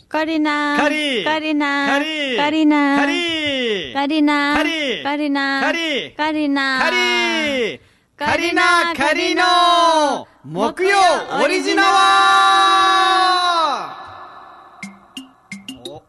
カリナ。 カリ。 カリナ。 カリ。 カリナ。 カリ。 カリナ。 カリ。 カリナ。 カリ。 カリナ。 カリ。カリナカリの木曜オリジナワー。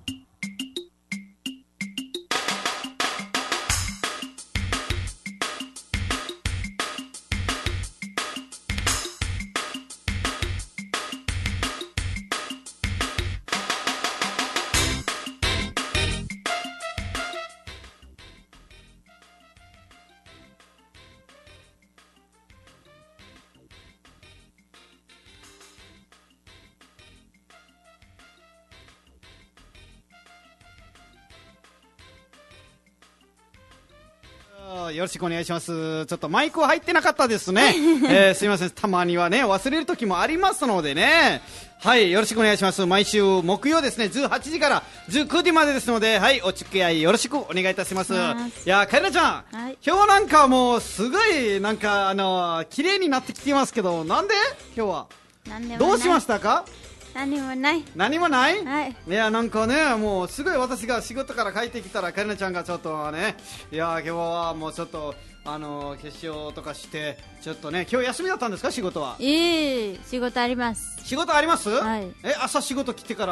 よろしくお願いします。ちょっとマイク入ってなかったですね。すいません。たまにはね、忘れる時もありますのでね。はい、よろしくお願いします。毎週木曜ですね、18時から19時までですので、はい、お付き合いよろしくお願いいたします。いや、カエラちゃん、 はい、 今日なんかもうすごい、なんか綺麗になってきてますけど、なんで今日はどうしましたか？ 何もない。 何もない？ はい。 いや、なんかね、もうすごい私が仕事から帰ってきたら、カリナちゃんがちょっとね、いや、今日はもうちょっと、化粧とかして、ちょっとね、今日休みだったんですか、仕事は？ いい、仕事あります。 仕事あります？ はい。 朝仕事行ってから、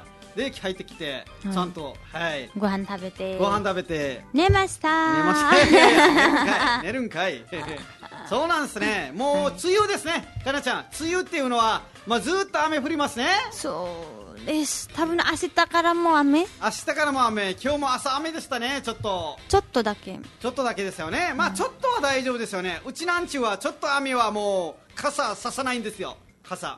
で、帰ってきて、ちゃんと、はい。 ご飯食べて。 寝ました。寝るんかい。そうなんですね。もう梅雨ですね、カリナちゃん。梅雨っていうのは、まあ、ずーっと雨降りますね。 そうです。多分明日からも雨。 明日からも雨。今日も朝雨でしたね。ちょっとだけですよね。まあ、ちょっとは大丈夫ですよね。うちなんちゅうはちょっと雨はもう傘ささないんですよ。傘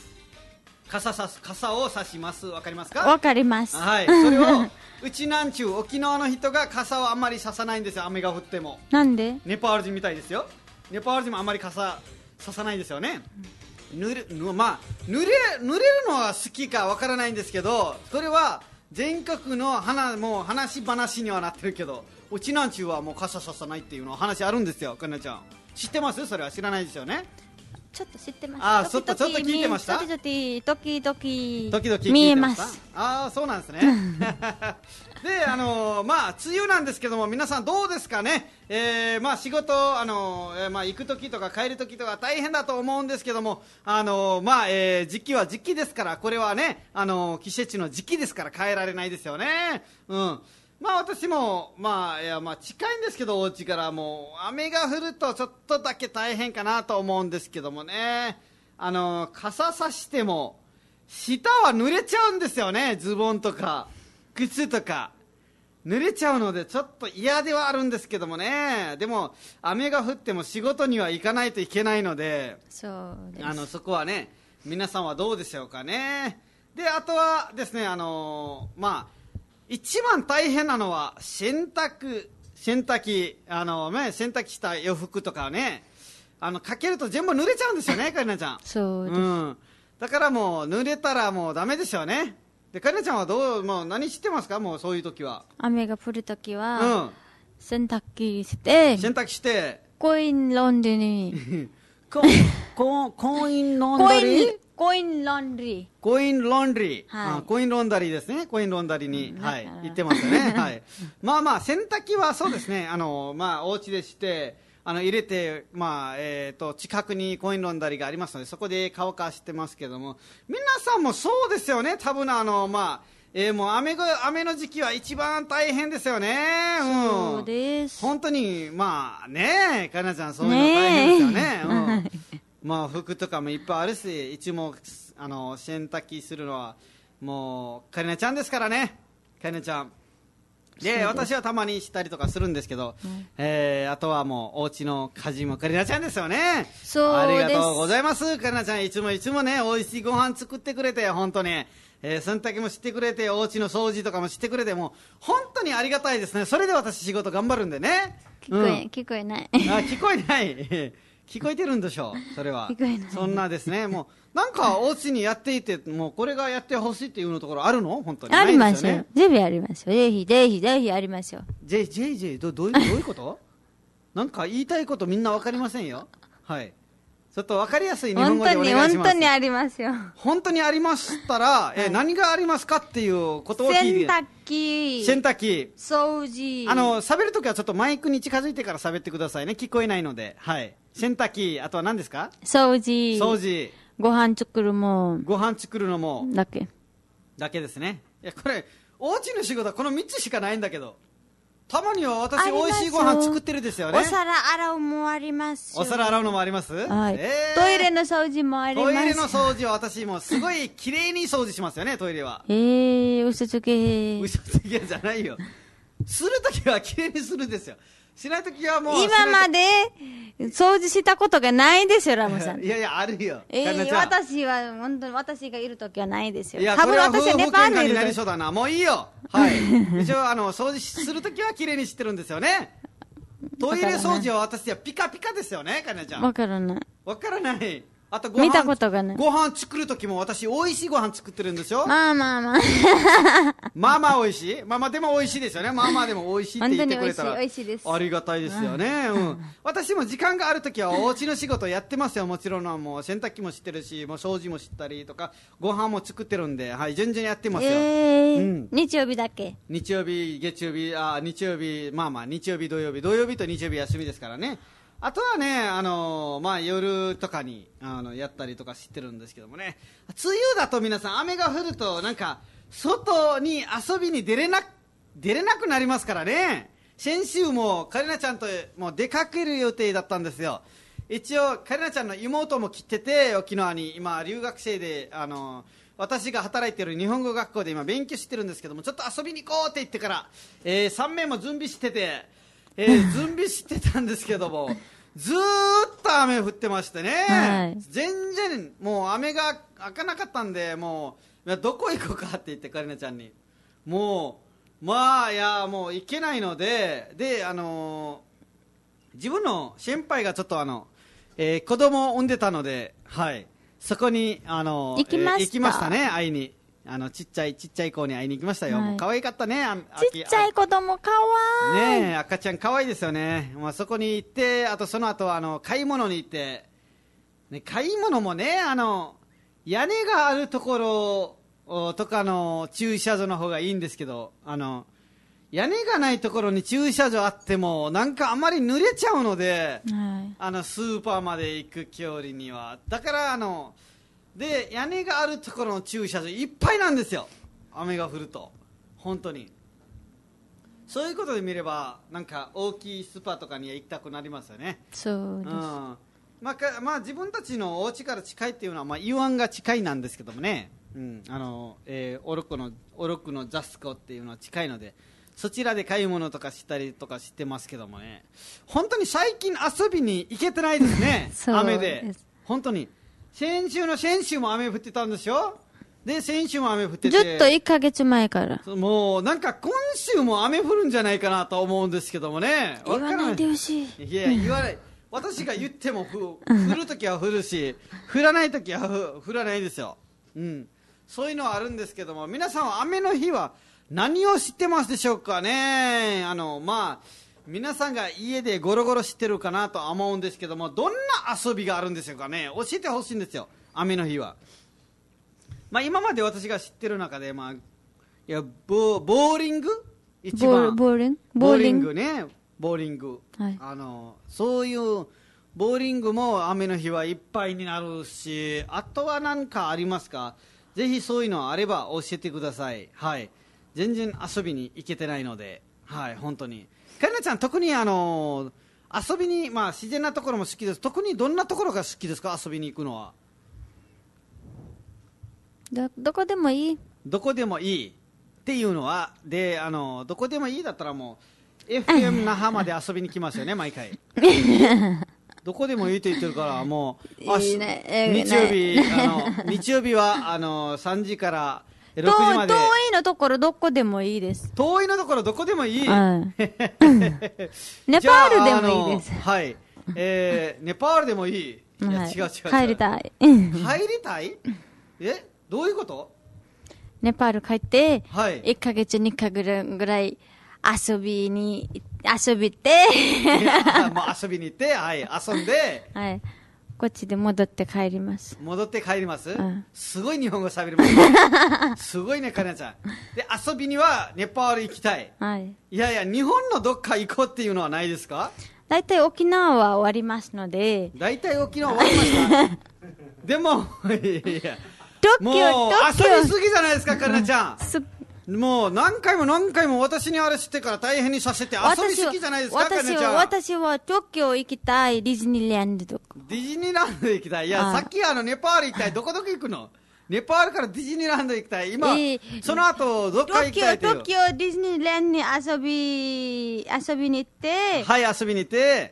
を差します。わかりますか？ わかります。 はい。それをうちなんちゅう沖縄の人が傘をあんまり差さないんですよ。雨が降っても。 なんで？ ネパール人みたいですよ。ネパール人もあんまり傘差さないんですよね。濡れるのは好きかわからないんですけど、それは全国のもう話にはなってるけど、うちなんちゅうはもう傘ささないっていうの話あるんですよ。かなちゃん知ってます？それは知らないですよね。 ちょっと知ってます。 ちょっと聞いてました。 時々 見えます。そうなんですね。で、まあ梅雨なんですけども、皆さんどうですかね。まあ仕事まあ行く時とか帰る時とか大変だと思うんですけども、まあ時期は時期ですから、これはね季節の時期ですから変えられないですよね。うん。まあ私も、まあ近いんですけど、お家からもう雨が降るとちょっとだけ大変かなと思うんですけどもね。傘さしても下は濡れちゃうんですよね。ズボンとか靴とか濡れちゃうのでちょっと嫌ではあるんですけどもね。でも雨が降っても仕事には行かないといけないので、 そうです。 そこはね、皆さんはどうでしょうかね。で、あとはですね、まあ一番大変なのは洗濯機、洗濯した洋服とかね、かけると全部濡れちゃうんですよね、カリナちゃん。 そうです。 だからもう濡れたらもうダメですよね。で、カリナちゃんはもう何してますか？もうそういう時は。 雨が降る時は、洗濯機して、コインランドリー。 コインランドリー？ コインランドリー。 コインランドリー。 はい。 コインランダリーですね。コインランダリーに、はい、行ってますよね。はい。まあ洗濯機はそうですね。まあお家でして、入れて、まあ、近くにコインランダリーがありますので、そこで乾かしてますけども、皆さんもそうですよね。多分まあ、もう雨の時期は一番大変ですよね。 そうです。 本当に、まあね、かなちゃんそういうの大変ですよね。まあ服とかもいっぱいあるし、一応洗濯機するのはもうカリナちゃんですからね。カリナちゃんで、私はたまにしたりとかするんですけど、あとはもうお家の家事もカリナちゃんですよね。 そうです。 ありがとうございます。カリナちゃんいつもね、美味しいご飯作ってくれて、本当に洗濯もしてくれて、お家の掃除とかもしてくれて、もう本当にありがたいですね。それで私仕事頑張るんでね。 聞こえない。 聞こえない。聞こえてるんでしょう、それは。 聞こえない。 そんなですね、もうなんかお家にやっていて、もうこれがやってほしいっていうのところあるの？本当にありますよ。ぜひありますよ。ぜひありますよ。 どういうこと？なんか言いたいことみんなわかりませんよ。はい。 ちょっとわかりやすい日本語でお願いします。 本当にありますよ。 本当にありましたら、何がありますかっていうことを聞いて。 洗濯機。 洗濯機。 掃除。 喋るときはちょっとマイクに近づいてから喋ってくださいね。聞こえないので。はい。洗濯機、あとは何ですか？ 掃除。 掃除。 ご飯作るも。 ご飯作るのも。 だけですね。いや、これ、お家の仕事はこの3つしかないんだけど。たまには私美味しいご飯作ってるですよね。 お皿洗うもありますよ。 お皿洗うのもあります？ はい。トイレの掃除もあります。 トイレの掃除は私もすごい綺麗に掃除しますよね、トイレは。 嘘つけ。 嘘つけじゃないよ。するときは綺麗にするんですよ。しないときはもう。 今まで掃除したことがないですよ、ラムさん。 いやいや、あるよ。 私は、本当に私がいるときはないですよ。 いや、多分私はネパールにいる。になりそうだな。もういいよ。はい。一応、掃除するときは綺麗にしてるんですよね。トイレ掃除は私はピカピカですよね、かなちゃん。 わからない。 わからない。あと見たことがない。 ご飯作るときも私、美味しいご飯作ってるんですよ。 まあまあまあ。 まあまあ美味しい。まあまあでも美味しいですよね。まあまあでも美味しいって言ってくれたら。 美味しいです。 ありがたいですよね。うん。私も時間があるときはお家の仕事やってますよ。もちろんもう洗濯機もしてるし、もう掃除もしたりとか、ご飯も作ってるんで、はい、順々やってますよ。 日曜日だけ。 日曜日、月曜日、日曜日、まあまあ日曜日、土曜日と日曜日休みですからね。あとはね、まあ、夜とかに、やったりとかしてるんですけどもね。梅雨だと皆さん、雨が降ると、なんか、外に遊びに出れなくなりますからね。先週も、カリナちゃんともう出かける予定だったんですよ。一応、カリナちゃんの妹も来てて、沖縄に、今、留学生で、私が働いている日本語学校で今勉強してるんですけども、ちょっと遊びに行こうって言ってから、3名も準備してて、準備してたんですけども、ずーっと雨降ってましてね、はい、全然もう雨が開かなかったんで、もうどこ行こうかって言ってカリナちゃんに、もうまあいやもう行けないので、自分の先輩がちょっと子供を産んでたので、はい、そこに行きましたね、会いに。ちっちゃい子に会いに行きましたよ。はい、もう可愛かったね。 ちっちゃい子供可愛い。 ねえ、赤ちゃん可愛いですよね。まあ、そこに行って、あとその後買い物に行って、ね、買い物もね、屋根があるところとかの駐車場の方がいいんですけど、屋根がないところに駐車場あっても、なんかあまり濡れちゃうので、はい、スーパーまで行く距離には。だからで、屋根があるところの駐車場いっぱいなんですよ。雨が降ると。本当に。そういうことで見れば、なんか大きいスーパーとかに行きたくなりますよね。 そうです。 まあ自分たちのお家から近いっていうのは、まあイワンが近いなんですけどもね。オロクのザスコっていうのは近いので、そちらで買い物とかしたりとかしてますけどもね。本当に最近遊びに行けてないですね。雨で。本当に。先週も雨降ってたんですよ。で、先週も雨降ってて。 ずっと1ヶ月前から。 もう、なんか今週も雨降るんじゃないかなと思うんですけどもね。 言わないでほしい。 いや、言わない。私が言っても降るときは降るし、降らないときは降らないですよ。うん。そういうのはあるんですけども、皆さんは雨の日は何を知ってますでしょうかね。まあ、皆さんが家でゴロゴロしてるかなと思うんですけども、どんな遊びがあるんでしょうかね。教えてほしいんですよ、雨の日は。まあ今まで私が知ってる中で、まあ、いや、ボーリング一番。 ボーリングね。ボーリング。 はい、 そういうボーリングも雨の日はいっぱいになるし、あとは何かありますか？ぜひそういうのあれば教えてください。はい。全然遊びに行けてないので、はい、本当に。カリナちゃん、特に遊びに、まあ自然なところも好きです。特にどんなところが好きですか？遊びに行くのは。 どこでもいい。 どこでもいいっていうのは、で、どこでもいいだったらもう、FM 那覇まで遊びに来ますよね、毎回。どこでもいいと言ってるから、もう、 いいね、 日曜日は、3時から6時まで。 遠いのところどこでもいいです。 遠いのところどこでもいい。 ネパールでもいいです。 はい。ネパールでもいい。いや、違う。 帰りたい。 帰りたい？どういうこと？ ネパール帰って、 はい、 1ヶ月2ヶ月ぐらい遊びて、 もう遊びに行って、はい、遊んで、 はい、 こっちで戻って帰ります。 戻って帰ります、すごい日本語喋ります。すごいね、カレナちゃん。で、遊びにはネパール行きたい。 はい。 いやいや、日本のどっか行こうっていうのはないですか？ だいたい沖縄は終わりますので。 だいたい沖縄終わりましたでも、いや、もう遊びすぎじゃないですか、カレナちゃん。もう何回も私にあれしてから大変にさせて遊びすぎじゃないですか、カレナちゃん。 私は東京行きたい、ディズニーランドとか。 ディズニーランド行きたい。いや、さっきネパール行きたい。どこ行くの？ネパールからディズニーランド行きたい。今、その後、どっか行きたいという。 東京ディズニーランドに遊びに行って。 はい、遊びに行って。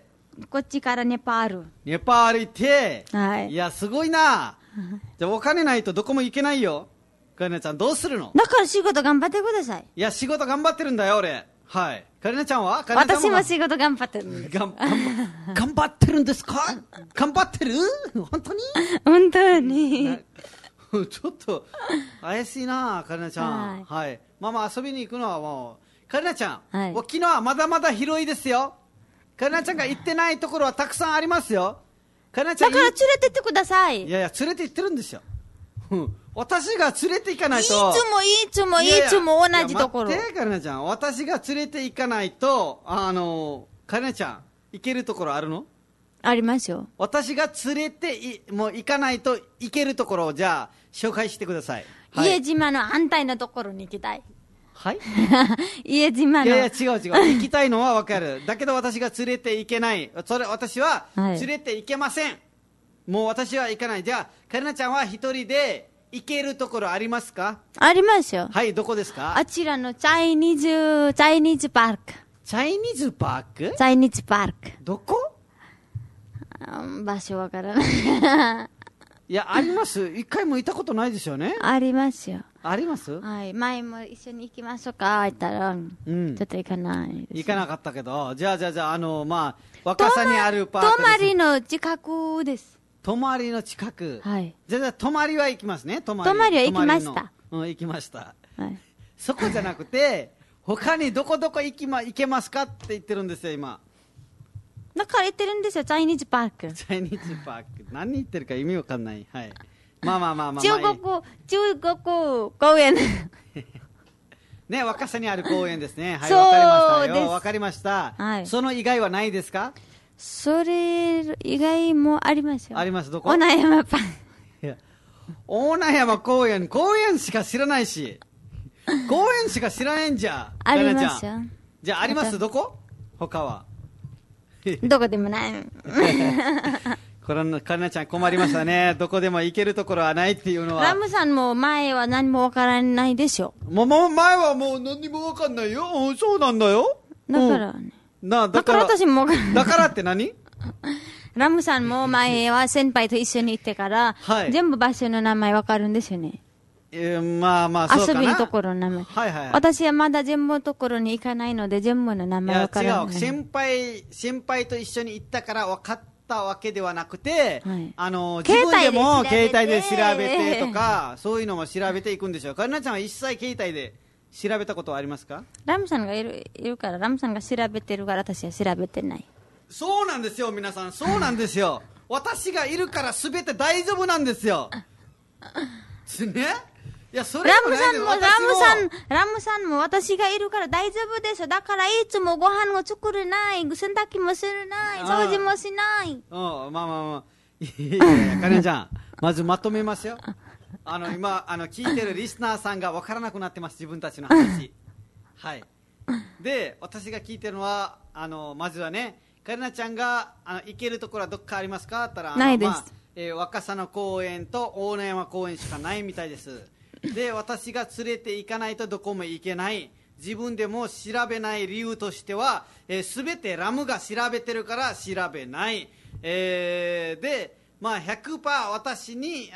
こっちからネパール。 ネパール行って。 はい。 いや、すごいな。じゃあ、お金ないとどこも行けないよ。カレナちゃん、どうするの？ だから仕事頑張ってください。 いや、仕事頑張ってるんだよ、俺。はい。カレナちゃんは？ 私も仕事頑張ってるんです。 頑張ってるんですか？頑張ってる？本当に？ 本当に。 ちょっと怪しいな、カレナちゃん。はい。ママ遊びに行くのはもう、カレナちゃん、沖縄はまだまだ広いですよ。カレナちゃんが行ってないところはたくさんありますよ。カレナちゃん。 だから連れてってください。 いやいや、連れて行ってるんですよ。私が連れて行かないと。 いつも同じところ。 待って、カレナちゃん。私が連れて行かないと、カレナちゃん、行けるところあるの？ ありますよ。 私が連れてもう行かないと行けるところをじゃあ紹介してください。 家島の反対のところに行きたい。 はい家島の。 いやいや、違う。行きたいのはわかる。だけど私が連れて行けない。私は連れて行けません。もう私は行かない。じゃあ、カレナちゃんは一人で行けるところありますか？ ありますよ。 はい、どこですか？ あちらのチャイニーズパーク。 チャイニーズパーク？ チャイニーズパーク。 どこ？ 場所わからない。 いや、あります。一回も行ったことないですよね。 ありますよ。 あります？ はい。前も一緒に行きましょうか言ったら、ちょっと行かない。 行かなかったけど、じゃあ、まあ、若狭にあるパークです。 泊まりの近くです。 泊まりの近く。 はい。 じゃあ、泊まりは行きますね。泊まりは行きました。 行きました。 はい。 そこじゃなくて、他にどこ行けますかって言ってるんですよ、今。 だから言ってるんですよ、チャイニーズパーク。 チャイニーズパーク。何言ってるか意味わかんない。はい。まあ。 中国公園。 ね、若狭にある公園ですね。はい、わかりましたよ。わかりました。 はい。 その以外はないですか？ それ以外もありますよ。 あります、どこ？ 大名山パン。 いや、大名山公園しか知らないし。公園しか知らないんじゃ。 ありますよ。 じゃあ、あります？どこ？他は。 どこでもない。 これ、カレナちゃん困りましたね。どこでも行けるところはないっていうのは。 ラムさんも前は何もわからないでしょ。 前はもう何もわかんないよ。そうなんだよ。 だからね。 だから私もわからない。 だからって何？ ラムさんも前は先輩と一緒に行ってから、全部場所の名前わかるんですよね。 まあ、そうかな。 遊びのところの名前。はい。私はまだ全部のところに行かないので、全部の名前わからない。 いや、違う。先輩と一緒に行ったから分かったわけではなくて、自分でも携帯で調べてとか、そういうのも調べていくんでしょう。カレナちゃんは一切携帯で調べたことはありますか？ ラムさんがいるから、ラムさんが調べてるから私は調べてない。 そうなんですよ、皆さん。そうなんですよ。私がいるから全て大丈夫なんですよ。ね？いや、それもね、 ラムさんも私がいるから大丈夫ですよ。だからいつもご飯を作れない、洗濯機もするない、掃除もしない。 まあ。いや、カレンちゃん、まずまとめますよ。今、聞いてるリスナーさんが分からなくなってます、自分たちの話。はい。で、私が聞いてるのは、まずはね、カレナちゃんが、行けるところはどっかありますかって言ったら、 ないです。 若狭の公園と大野山公園しかないみたいです。で、私が連れて行かないとどこも行けない。自分でも調べない理由としては、すべてラムが調べてるから調べない。で、まあ 100% 私に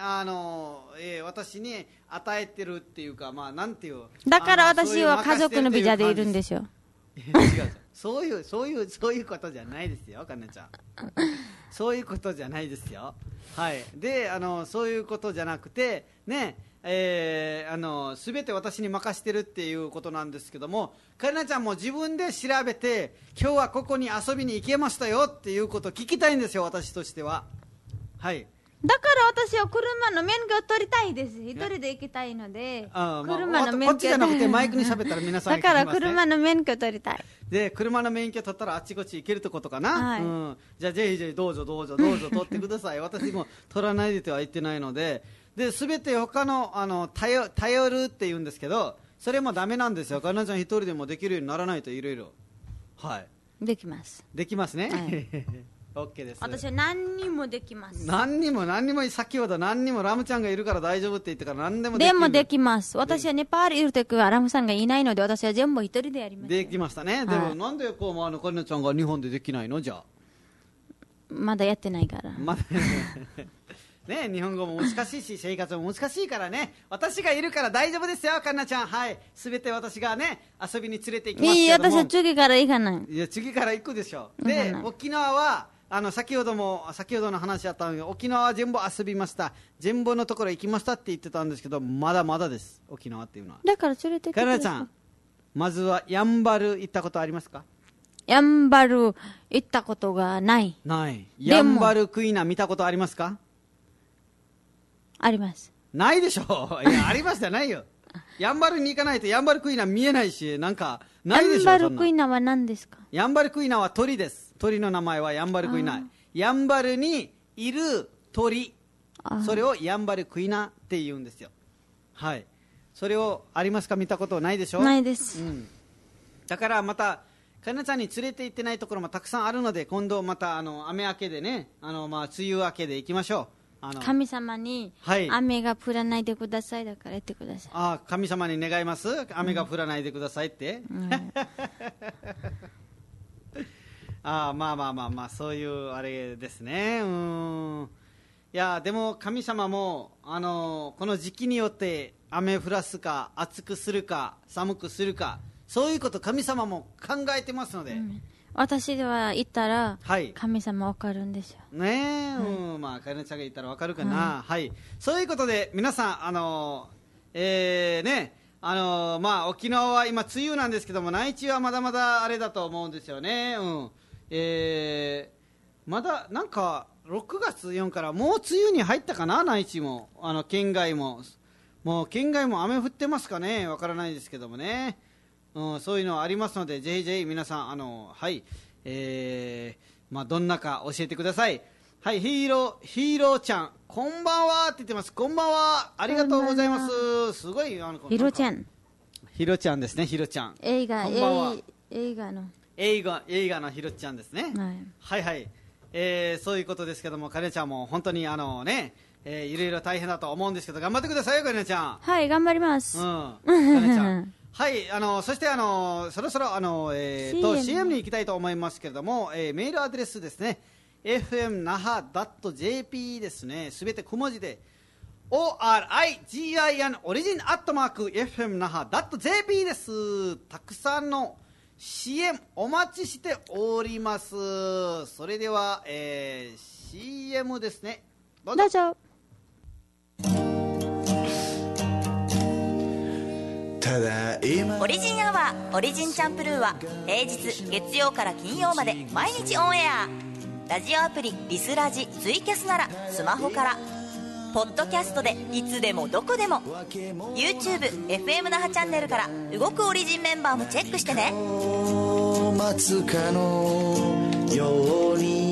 与えてるっていうか、まあなんていう。 だから私は家族のビザでいるんですよ。 違う。そういうことじゃないですよ、かなちゃん。そういうことじゃないですよ。はい。で、そういうことじゃなくて、ね、すべて私に任してるっていうことなんですけども、カレナちゃんも自分で調べて、今日はここに遊びに行けましたよっていうことを聞きたいんですよ、私としては。 はい。 だから私は車の免許を取りたいです。一人で行きたいので、車の免許。 こっちじゃなくてマイクに喋ったら皆さんに聞きますね。 だから車の免許取りたい。 で、車の免許取ったらあっちこっち行けるってことかな。じゃあぜひどうぞ取ってください。私も取らないでとは言ってないので、で、すべて他の、頼るって言うんですけど、それもダメなんですよ。かなちゃん一人でもできるようにならないといろいろ。はい。 できます。 できますね。はい、OK です。 私は何にもできます。 何にも、先ほど何にもラムちゃんがいるから大丈夫って言ってから何でもできる。 でもできます。私はネパールいるときはラムさんがいないので、私は全部一人でやります。 できましたね。でもなんでカリナちゃんが日本でできないのじゃあ。 まだやってないから。まだね、日本語も難しいし生活も難しいからね、私がいるから大丈夫ですよ、カンナちゃん。はい、すべて私がね遊びに連れて行きますけども。 私は次から行かない。 いや、次から行くでしょ。で、沖縄は先ほどの話あったので、沖縄は全部遊びました、全部のところ行きましたって言ってたんですけど、まだまだです、沖縄っていうのは。 だから連れて行ってください。 カンナちゃん、まずはやんばる行ったことありますか？ やんばる行ったことがない。 やんばるクイナ見たことありますか？ あります。 ないでしょ。いや、ありますじゃないよ。やんばるに行かないとやんばるクイナ見えないし、なんかないでしょ。 やんばるクイナは何ですか？ やんばるクイナは鳥です。鳥の名前はやんばるクイナ。やんばるにいる鳥、それをやんばるクイナって言うんですよ。はい。それをありますか？見たことないでしょ。 ないです。 だからまたかなちゃんに連れて行ってないところもたくさんあるので、今度また雨明けでね、梅雨明けで行きましょう。 神様に雨が降らないでください、だから言ってください。 神様に願います、雨が降らないでくださいって、まあそういうあれですね。いやでも神様もこの時期によって雨降らすか暑くするか寒くするか、そういうこと神様も考えてますので、 私は言ったら、神様わかるんですよ。 ねえ、まあ、かなちゃんが言ったらわかるかな。はい。そういうことで、皆さん、沖縄は今、梅雨なんですけども、内地はまだまだあれだと思うんですよね。まだ、なんか、6月4から、もう梅雨に入ったかな、内地も。県外も。もう、県外も雨降ってますかね、わからないですけどもね。そういうのありますので、ぜひぜひ皆さん、はい、どんなか教えてください。はい、ヒーローちゃん、こんばんはって言ってます。こんばんは、ありがとうございます。すごい、ヒーローちゃん。 ヒロちゃんですね、ヒロちゃん。 映画のヒロちゃんですね。 はいはい。そういうことですけども、かねちゃんも本当にいろいろ大変だと思うんですけど、頑張ってくださいよ、かねちゃん。 はい、頑張ります。 かねちゃん。はい、そしてそろそろCM に行きたいと思いますけれども、メールアドレスですね、fmnaha.jp ですね、すべて小文字で origin オリジン@fmnaha.jp です。たくさんのCM お待ちしております。それでは、CM ですね、どうぞ。 オリジンアワーオリジンチャンプルーは平日月曜から金曜まで毎日オンエア。ラジオアプリリスラジツイキャスならスマホから、ポッドキャストでいつでもどこでも YouTube、FM 那覇チャンネルから動くオリジンメンバーもチェックしてね。待つかのように。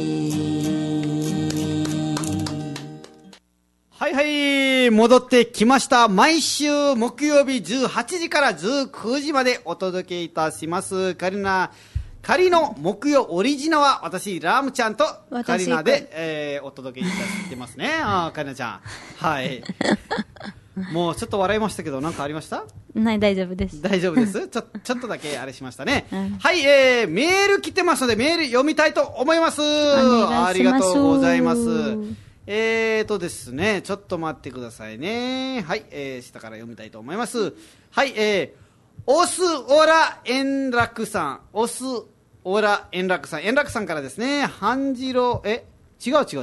はいはい、戻ってきました。毎週木曜日18時から19時までお届けいたしますカリの木曜オリジナは私ラムちゃんとカリナで、お届けいたしてますね。カリナちゃん、はい。もうちょっと笑いましたけど、何かありました？ ない、大丈夫です。 大丈夫です。ちょっとだけあれしましたね。はい、メール来てますのでメール読みたいと思います。ありがとうございます。ですね、ちょっと待ってくださいね。はい、下から読みたいと思います。はい、オスオラ円楽さん、オスオラ円楽さん、円楽さんからですね、半次郎、違う。こ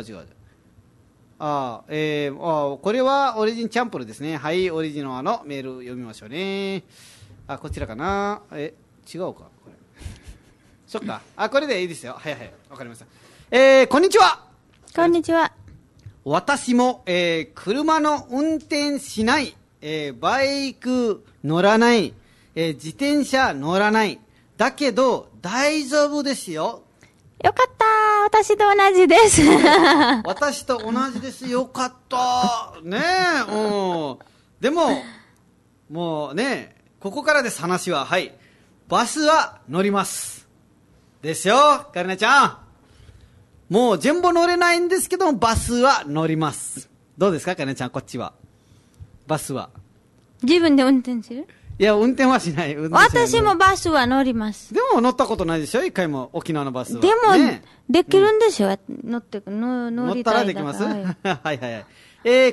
れはオリジンチャンプルですね。はい、オリジナルのメール読みましょうね。こちらかな。違うか、これ。そっか。これでいいですよ。はい、わかりました。こんにちは。 こんにちは。 私も、車の運転しない、バイク乗らない、自転車乗らない。だけど、大丈夫ですよ。 よかった。私と同じです。 私と同じです。よかった。ねえ、うん。でも、もうね、ここからです話は。はい。バスは乗ります。ですよ、カリナちゃん。もう全部乗れないんですけど、バスは乗ります。どうですか、カリナちゃん、こっちは。バスは。 自分で運転する？ いや、運転はしない。 私もバスは乗ります。 でも乗ったことないでしょ、一回も、沖縄のバスは。 でも、 ね、 できるんですよ、 乗りったらできます。はいはいはい。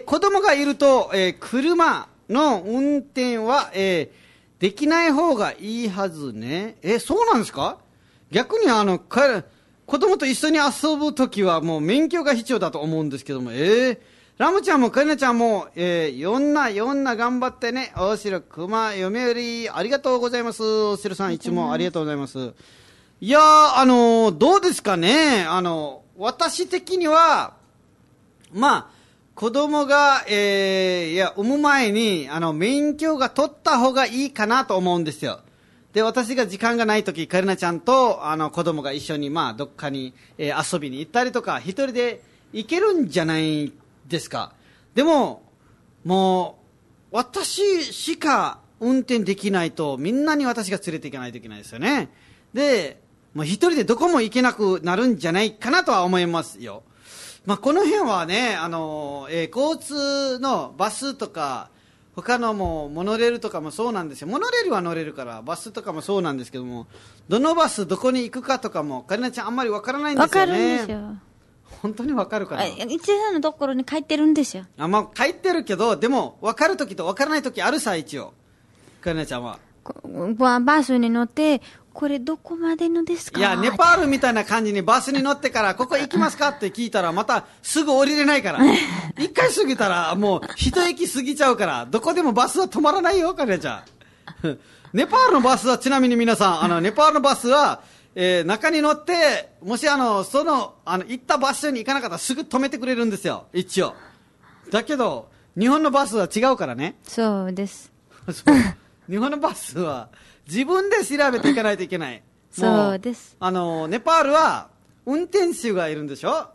子供がいると、車の運転は、できない方がいいはずね。そうなんですか？逆に子供と一緒に遊ぶときはもう免許が必要だと思うんですけども、ラムちゃんもカリナちゃんも、よんな頑張ってね。大城熊読売ありがとうございます。大城さんいつもありがとうございます。いやー、どうですかね。私的には、まあ、子供が、産む前に、免許が取った方がいいかなと思うんですよ。で、私が時間がないとき、カリナちゃんと、子供が一緒に、まあ、どっかに、遊びに行ったりとか、一人で行けるんじゃないですか。でも、もう、私しか運転できないと、みんなに私が連れて行かないといけないですよね。で、もう一人でどこも行けなくなるんじゃないかなとは思いますよ。まあ、この辺はね、交通のバスとか、他のもモノレールとかもそうなんですよ。モノレールは乗れるから、バスとかもそうなんですけども、どのバスどこに行くかとかも、カリナちゃんあんまりわからないんですよね。 わかるんですよ。 本当にわかるかな。 一さんのところに書いてるんですよ。 まあ、書いてるけど、でも、わかるときとわからないときあるさ、一応。カリナちゃんは。 バスに乗って、これどこまでのですか？ いや、ネパールみたいな感じにバスに乗ってから、ここ行きますかって聞いたら、またすぐ降りれないから。一回過ぎたら、もう一駅過ぎちゃうから、どこでもバスは止まらないよ、カリナちゃん。ネパールのバスは、ちなみに皆さん、ネパールのバスは、中に乗って、もし行った場所に行かなかったらすぐ止めてくれるんですよ、一応。だけど、日本のバスは違うからね。 そうです。 そう。日本のバスは、自分で調べていかないといけない。 そうです。 ネパールは、運転手がいるんでしょ？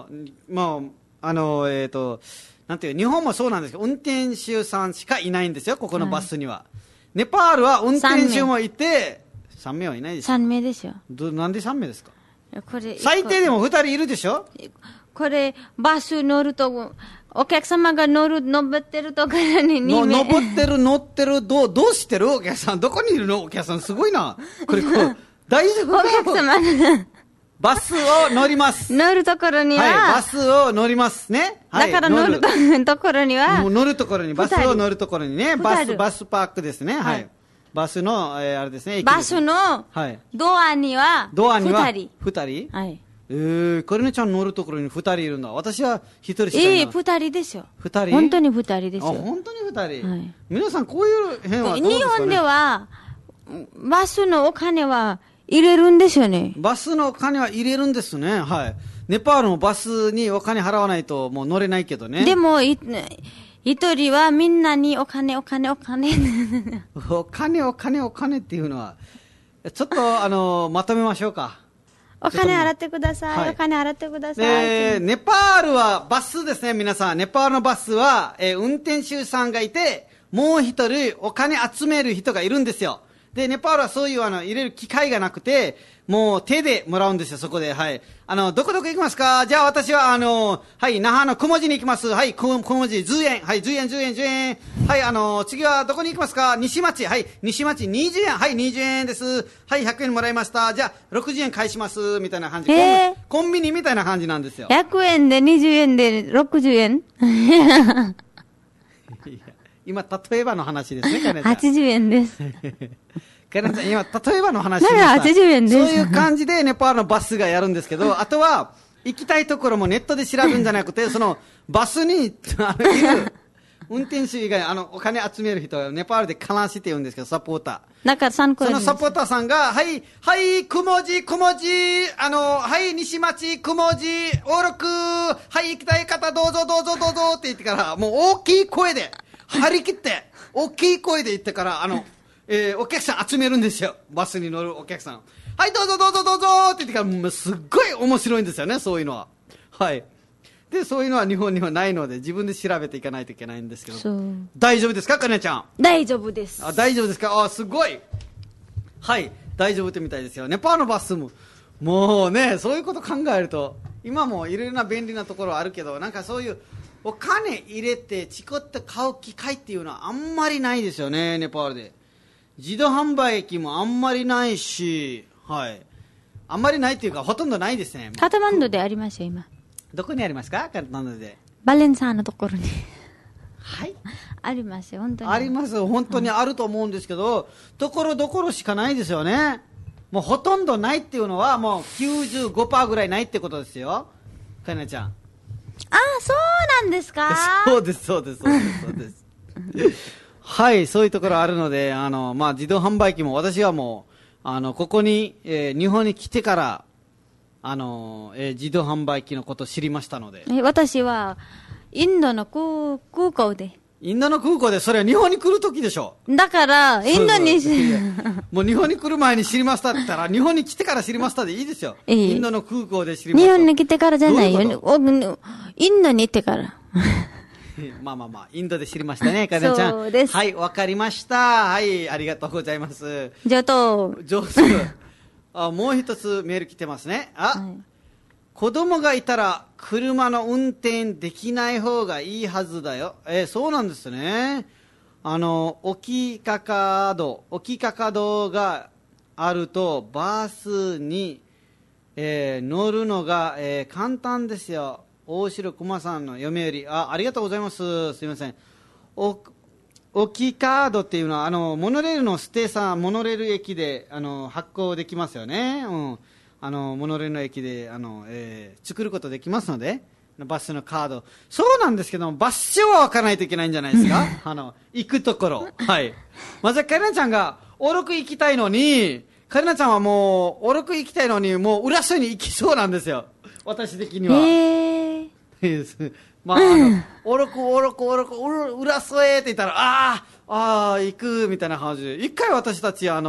なんていう、日本もそうなんですけど、運転手さんしかいないんですよ、ここのバスには。ネパールは運転手もいて、3名はいないです。 3名ですよ。 なんで3名ですか？ これ最低でも2人いるでしょ？ これ、バス乗ると、お客様が登ってるところに2名。 登ってる、乗ってる、どうしてるお客さん。どこにいるのお客さん。すごいな。これ、大丈夫か？ お客様バスを乗ります。 乗るところには。 はい、バスを乗りますね。はい、 だから乗るところには。 もう乗るところに、バスを乗るところにね。バスパークですね。はい。バスの、あれですね。 バスの、ドアには、2人。 2人？ はい。 カリナちゃん乗るところに2人いるんだ。私は1人しかいない。 2人ですよ。 2人？ 本当に2人ですよ。 本当に2人？ はい。 皆さんこういう辺はどうですかね？ 日本では、バスのお金は入れるんですよね。 バスのお金は入れるんですね。はい。ネパールもバスにお金払わないともう乗れないけどね。 でも、一人はみんなにお金。 お金っていうのは、ちょっとまとめましょうか。 お金払ってください。はい、お金払ってください。 ネパールはバスですね、皆さん。ネパールのバスは、運転手さんがいて、もう一人お金集める人がいるんですよ。で、ネパールはそういう入れる機会がなくて、もう手でもらうんですよ、そこで。はい。どこ行きますか？じゃあ私ははい、那覇の小文字に行きます。はい、小文字、10円。はい、10円。はい、次はどこに行きますか？西町。はい、西町20円。はい、20円です。はい、100円もらいました。じゃあ60円返します。みたいな感じ。コンビニみたいな感じなんですよ。 100円で20円で60円今、例えばの話ですね、カネちゃん。 80円です。 カネちゃん、今、例えばの話です。 80円です。 そういう感じでネパールのバスがやるんですけど、あとは、行きたいところもネットで調べるんじゃなくて、その、バスに、いる、 運転手以外、お金集める人はネパールでカランシって言うんですけど、サポーター。 だから3個そのサポーターさんが、はい、はい、くもじ、はい、西町、くもじ、おろく、はい、行きたい方、どうぞどうぞどうぞって言ってから、もう大きい声で、張り切って、大きい声で言ってから、お客さん集めるんですよ。バスに乗るお客さん。はい、どうぞどうぞどうぞって言ってから、もうすっごい面白いんですよね、そういうのは。はい。で、そういうのは日本にはないので、自分で調べていかないといけないんですけど。大丈夫ですか、かねちゃん。 大丈夫です。 大丈夫ですか。すごい。はい、大丈夫ってみたいですよ。ネパールのバスもうね、そういうこと考えると、今もいろいろな便利なところあるけど、なんかそういうお金入れてチコッと買う機会っていうのはあんまりないですよね、ネパールで。自動販売機もあんまりないし、はい。あんまりないっていうか、ほとんどないですね。 カトマンドでありますよ、今。 どこにありますか、カトマンドで。 バレンサーのところに。 はい。 ありますよ、本当に。 あります、本当にあると思うんですけど、ところどころしかないですよね。もうほとんどないっていうのは、もう 95% ぐらいないってことですよ、かなちゃん。 そうなんですか。 そうです、そうです、そうです、そうです。はい、そういうところあるので、自動販売機も私はもう、ここに、日本に来てから、自動販売機のことを知りましたので。 私は、インドの空港で。 インドの空港で、それは日本に来るときでしょ。 だから、インドにもう日本に来る前に知りましたって言ったら、日本に来てから知りましたでいいですよ。インドの空港で知りました。 日本に来てからじゃないよ。インドに行ってから。 まあ、インドで知りましたね、かなちゃん。 そうです。 はい、わかりました。はい、ありがとうございます。 上手。 もう一つメール来てますね。子供がいたら車の運転できない方がいいはずだよ。そうなんですね。置きかか道があるとバスに、乗るのが、簡単ですよ。大城駒さんの嫁より、ありがとうございます。すみません。置きカードっていうのは、モノレールのモノレール駅で、発行できますよね。モノレールの駅で、作ることできますので、バスのカード。そうなんですけども、場所は分からないといけないんじゃないですか。行くところ。はい。まずは、カリナちゃんが、オロク行きたいのに、カリナちゃんはもう、オロク行きたいのに、もう、浦添に行きそうなんですよ。私的には。オロク、浦添って言ったら、行く、みたいな感じで。一回私たち、大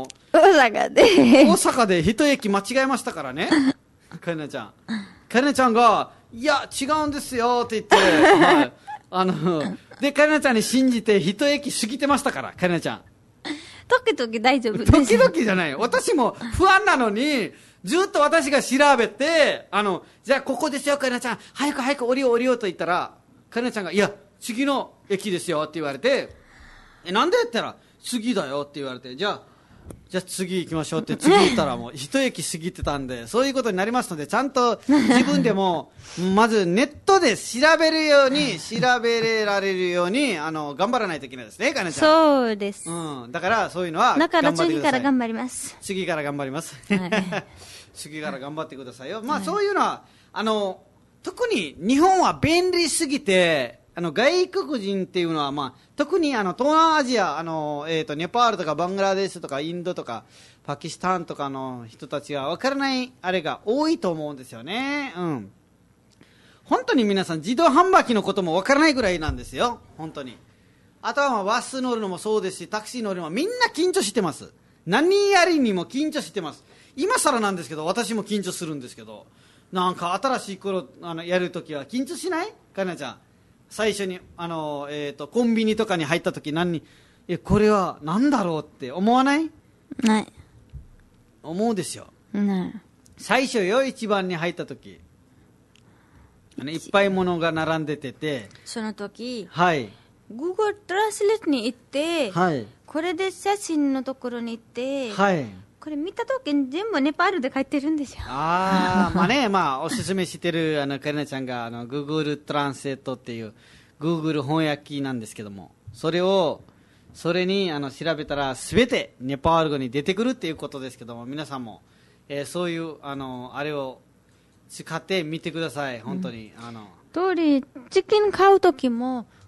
阪で一駅間違えましたからね。カリナちゃんが、いや、違うんですよ、って言って、はい。で、カリナちゃんに信じて一駅過ぎてましたから、カリナちゃん。 時々大丈夫です。 時々じゃない。私も不安なのに、ずっと私が調べて、じゃあここですよ、カリナちゃん。早く降りようと言ったら、カリナちゃんが、いや、次の駅ですよって言われて、なんでって言ったら、次だよって言われて、じゃあ次行きましょうって次行ったらもう一駅過ぎてたんで、そういうことになりますので、ちゃんと自分でも、まずネットで調べられるように、頑張らないといけないですね、かなちゃん。 そうです。 だからそういうのは、 だから次から頑張ります。 次から頑張ります。 はい、 次から頑張ってくださいよ。そういうのは、特に日本は便利すぎて、外国人っていうのは、特に東南アジア、ネパールとかバングラデシュとかインドとかパキスタンとかの人たちは分からないあれが多いと思うんですよね。本当に皆さん自動販売機のことも分からないぐらいなんですよ、本当に。あとはバス乗るのもそうですし、タクシー乗るのもみんな緊張してます。何やりにも緊張してます。今更なんですけど、私も緊張するんですけど、なんか新しい頃やるときは緊張しない？かなちゃん。最初にコンビニとかに入ったときこれは何だろうって思わない？ ない。 思うですよ。 ない。 最初よ、一番に入ったとき、いっぱいものが並んでて、 その時、 はい。 Google トランスレートに行って、 はい。 これで写真のところに行って、 はい。 これ見たとき全部ネパールで書いてるんですよ。 おすすめしてるカリナちゃんがGoogle トランスレートっていう Google 翻訳機なんですけども、それに調べたら全てネパール語に出てくるっていうことですけども、皆さんも、そういうあれを使ってみてください。本当に、 通りチキン買うときも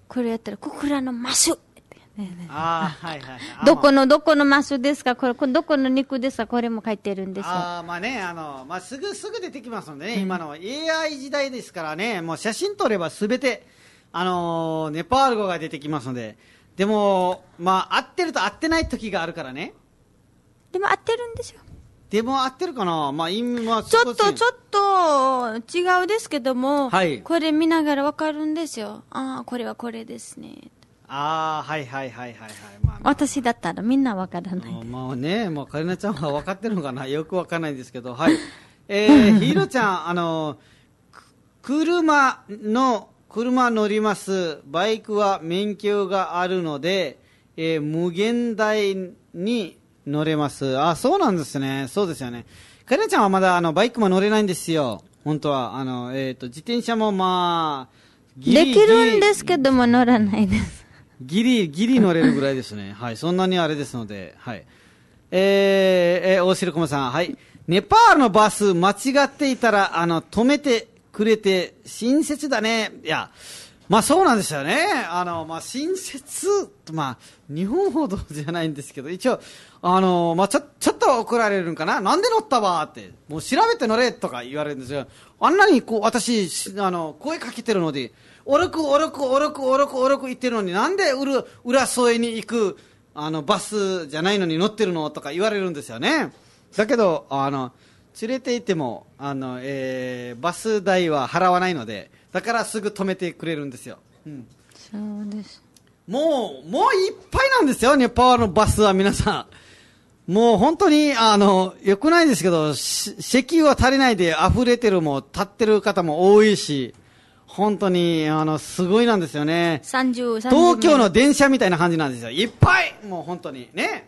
これやったら、小倉のマス。 はいはい。 どこのマスですか、これどこの肉ですか、これも書いてるんですよ。 まあね、すぐ出てきますのでね、今の AI 時代ですからね、もう写真撮ればすべて、ネパール語が出てきますので、でも、まあ、合ってると合ってない時があるからね。 でも合ってるんですよ。 でも合ってるかな、まあ、今ちょっと違うですけども、 はい、 これ見ながらわかるんですよ。これはこれですね。 はい。 私だったらみんなわからない。 まあね、もうカリナちゃんは分かってるのかな、よくわからないんですけど、はい。ヒーロちゃん、車乗ります。バイクは免許があるので、無限大に乗れます。そうなんですね。そうですよね。カリナちゃんはまだバイクも乗れないんですよ。本当は。自転車もまあ、 できるんですけども乗らないです。 ギリ乗れるぐらいですね。はい。そんなにあれですので。はい。大城駒さん。はい。ネパールのバス間違っていたら、止めてくれて親切だね。いや、まあそうなんですよね。まあ親切、まあ日本ほどじゃないんですけど、一応、まあちょっと怒られるんかな。なんで乗ったわって。もう調べて乗れとか言われるんですよ。あんなに私、声かけてるので、おろく言ってるのになんで浦添に行く、バスじゃないのに乗ってるのとか言われるんですよね。だけど、連れて行っても、バス代は払わないので、だからすぐ止めてくれるんですよ。うん。 そうです。 もういっぱいなんですよ、ネパールのバスは皆さん。もう本当に、良くないですけど、席は足りないで溢れてるも、立ってる方も多いし、本当に、すごいなんですよね。東京の電車みたいな感じなんですよ。いっぱいもう本当に。ね。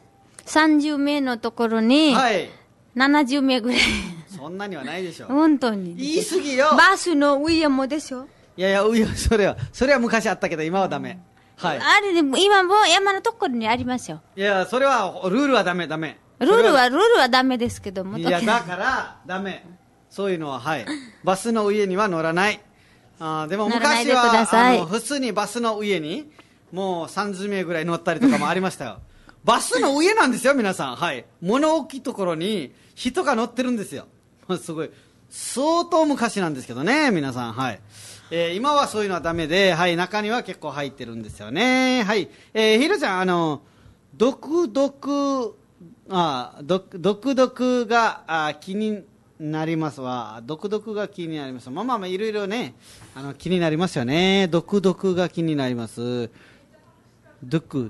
30名のところに、はい。70名ぐらい。 そんなにはないでしょ。 本当に。 言い過ぎよ。 バスの上もでしょ。 いや、それは昔あったけど、今はダメ。はい。 あれでも、今も山のところにありますよ。 いや、それは、ルールはダメ。ルールはダメですけども。 いや、だから、ダメ。そういうのは、はい。バスの上には乗らない。でも昔は、普通にバスの上に、もう30名ぐらい乗ったりとかもありましたよ。バスの上なんですよ、皆さん。はい。物置ところに人が乗ってるんですよ。すごい。相当昔なんですけどね、皆さん。はい。今はそういうのはダメで、はい。中には結構入ってるんですよね。はい。ひろちゃん、毒が気になりますわ。毒が気になります。まあ、いろいろね、気になりますよね。毒が気になります。毒。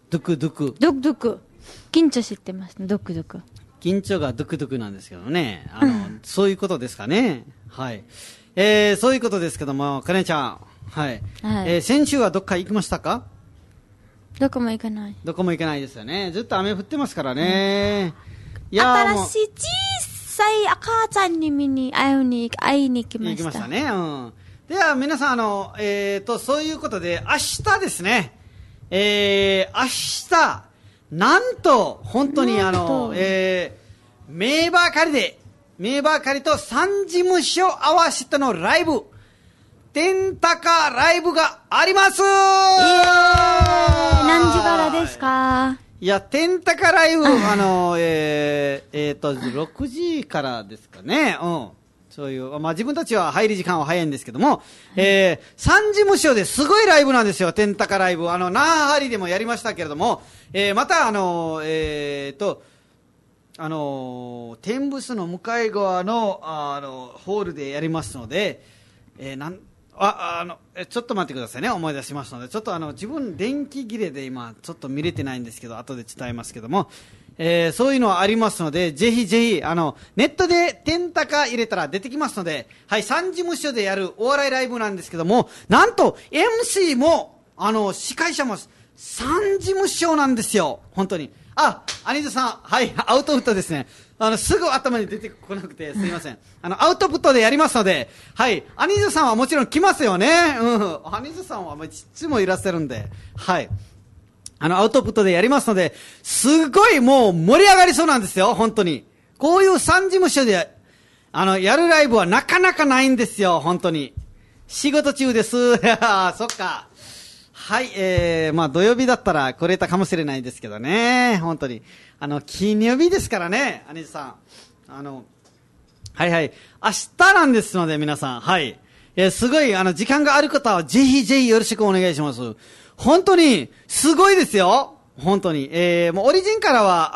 緊張知ってます。毒。 緊張が毒なんですけどね。そういうことですかね。はい。そういうことですけども、かねちゃん。はい。はい、先週はどっか行きましたか？ どこも行かない。 どこも行かないですよね。ずっと雨降ってますからね。 いや新しい小さい赤ちゃんに会いに行きました。 行きましたね。うん。では、皆さん、そういうことで、明日ですね。明日、なんと、本当に名馬狩りと三事務所合わせてのライブ、天高ライブがあります。 何時からですか？ いや、天高ライブ、6時からですかね。うん。そういう、まあ、自分たちは入り時間は早いんですけども、三事務所ですごいライブなんですよ、天高ライブ。那覇ハリでもやりましたけれども、また、天ブスの向かい側の、ホールでやりますので、ちょっと待ってくださいね、思い出しますので、ちょっと自分電気切れで今ちょっと見れてないんですけど、後で伝えますけども、そういうのはありますので、ぜひぜひネットで天高入れたら出てきますので、はい、三事務所でやるお笑いライブなんですけども、なんと MC も司会者も三事務所なんですよ、本当に。アニズさん、はい、アウトプットですね。すぐ頭に出てこなくてすいません。アウトプットでやりますので、はい、アニズさんはもちろん来ますよね。うん。アニズさんはいつもいらっしゃるんで、はい。アウトプットでやりますので、すごいもう盛り上がりそうなんですよ、本当に。こういう三事務所で、やるライブはなかなかないんですよ、本当に。仕事中です。そっか。 はい、まあ土曜日だったら来れたかもしれないですけどね。本当に。金曜日ですからね、兄さん。はいはい。明日なんですので、皆さん。はい。すごい、時間がある方は、ぜひぜひよろしくお願いします。本当に、すごいですよ。本当に。もうオリジンからは、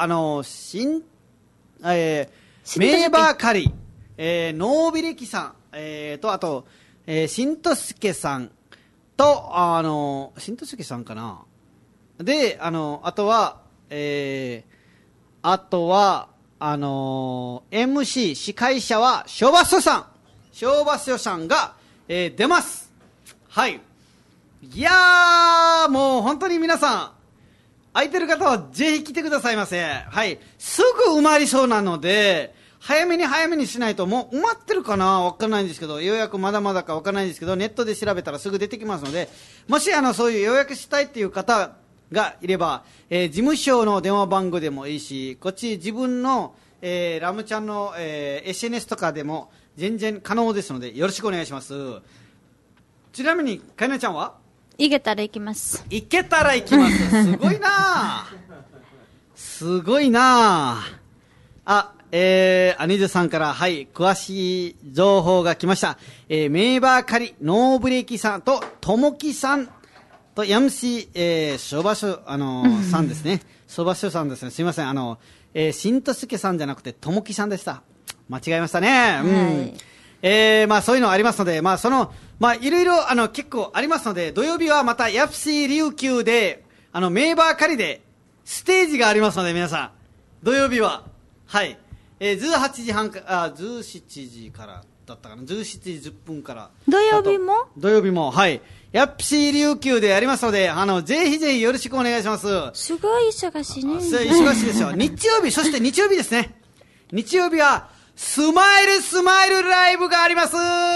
メーバーカリ、ノービレキさん、あと、しんとすけさんと、しんとすけさんかな。で、あとは、MC、司会者は、ショバスさんが、出ます。はい。いやー、もう本当に皆さん、空いてる方はぜひ来てくださいませ。はい。すぐ埋まりそうなので、早めにしないと、もう埋まってるかなわかんないんですけど、予約まだまだかわかんないんですけど、ネットで調べたらすぐ出てきますので、もしそういう予約したいっていう方がいれば、事務所の電話番号でもいいし、こっち自分の、ラムちゃんの、SNS とかでも全然可能ですので、よろしくお願いします。ちなみに、かいなちゃんは行けたら行きます。 行けたら行きます。すごいなすごいなあ、アニズさんから、はい、詳しい情報が来ました。メーバーカリ、ノーブレーキさんと、ともきさんと、やむし、ショバショ、さんですね。ショバショさんですね。すいません。しんとすけさんじゃなくて、ともきさんでした。間違えましたね。うん。はい、まあそういうのありますので、まあまあいろいろ結構ありますので、土曜日はまたヤプシー琉球で、メーバーカリで、ステージがありますので、皆さん。土曜日は。はい。17時からだったかな。17時10分から。 土曜日もはい。ヤプシー琉球でやりますので、ぜひぜひよろしくお願いします。 すごい忙しいね。 忙しいですよ。日曜日、そして日曜日ですね。日曜日は、スマイルライブがあります。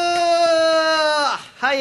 はい。